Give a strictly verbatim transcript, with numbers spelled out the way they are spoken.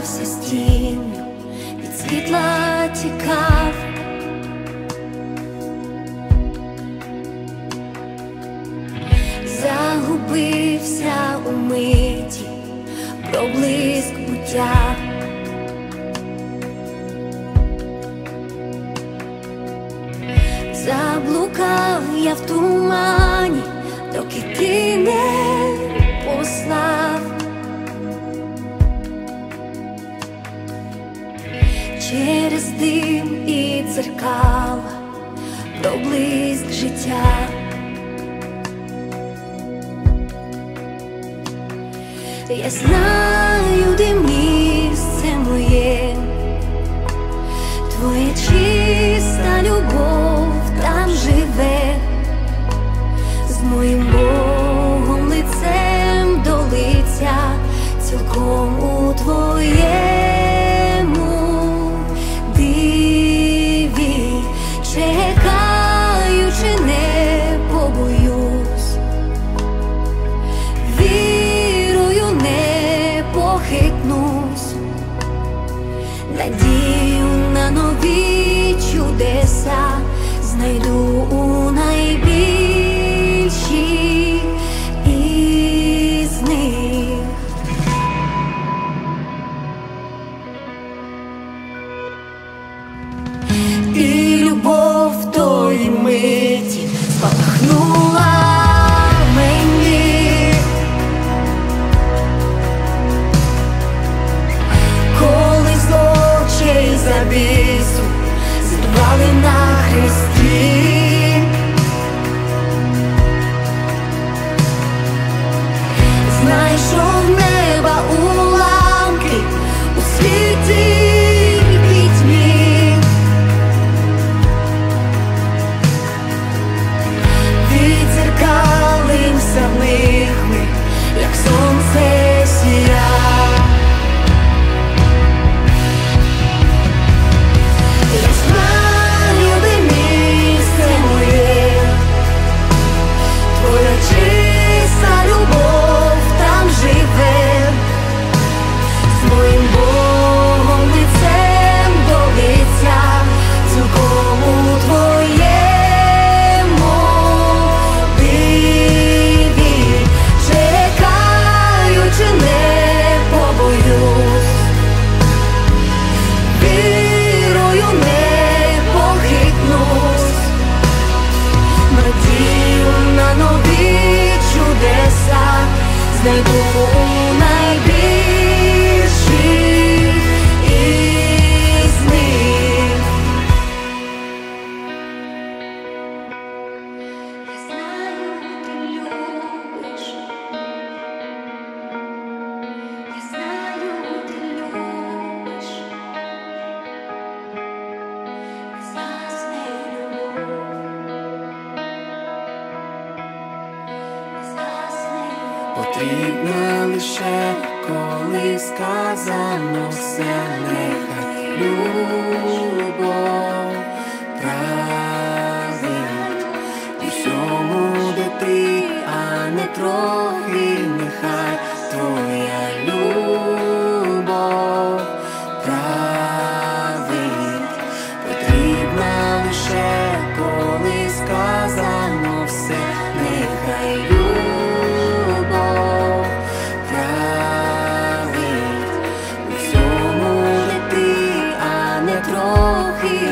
змагався з тінню, від світла тікав. Загубився у миті, проблиск буття. Заблукав я в тумані, доки ти не послав. Через дим і дзеркала проблиск життя. Я знаю, де місце моє, твоя чиста любов там живе, з моїм Богом лицем до лиця, цілком у твоєму диві, чекаючи, не побоюсь, вірою не похитнусь, надію на нові чудеса знайду у найбільшій із них. І любов тої миті спалахнула мені, коли з очей завісу зірвали на хресті. Знайшов неба уламки у світі пітьмі, відзеркалився в них ми, як сонце сія. Я знаю, де місце моє, твоя чиста любов там живе, з моїм Богом лицем до лиця, цілком у твоєму диві, чекаючи, не побоюсь, вірою не похитнусь, надію на нові чудеса знайду у найбільшій із них. Я знаю, ти любиш, я знаю, ти любиш, згасне любов, згасне любов. Потрібна лише, коли сказано все, нехай любов править у всьому, де ти, а не трохи, нехай твоя любов править. Потрібна лише, коли сказано все, нехай любов править у всьому, де ти, а не трохи.